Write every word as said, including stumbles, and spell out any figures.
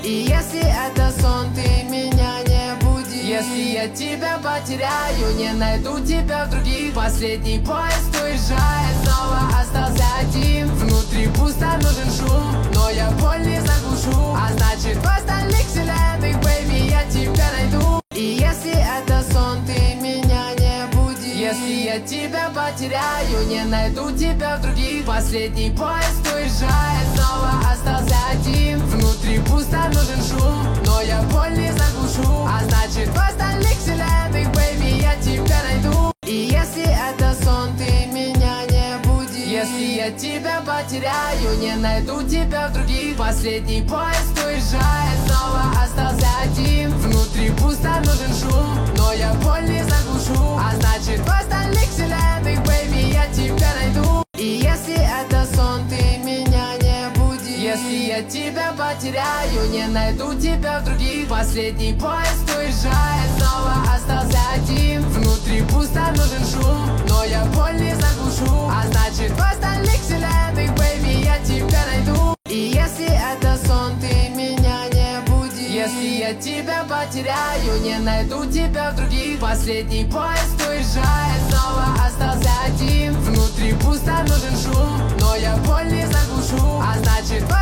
И если это сон, ты меня не буди. Если я тебя потеряю, не найду тебя в других. Последний поезд уезжает, снова остался один. Внутри пусто, нужен шум, но я боль не заглушу. А значит в остальных вселенных, бэйби, я тебя найду. И если это сон, ты меня не буди. Если я тебя потеряю, не найду тебя в других. Последний поезд уезжает, снова остался один. Внутри пусто, нужен шум, но я боль не заглушу. А значит в остальных вселенных, бэйби, я тебя найду. И если это сон, ты меня не буди. Если я тебя потеряю, не найду тебя в других. Последний поезд уезжает, снова остался один. Внутри пусто, нужен шум, но я боль не заглушу. А значит в остальных вселенных, бэйби, я тебя найду. И если это сон, ты меня не буди. Если я тебя потеряю, не найду тебя в других. Последний поезд уезжает, снова остался один. Внутри пусто, нужен шум, но я боль не заглушу. А значит в остальных вселенных, бэйби, я тебя найду. И если это сон, ты меня не буди. Если я тебя потеряю, не найду тебя в других. Последний поезд уезжает, снова остался один. Внутри пусто, нужен шум, но я боль не заглушу. А значит в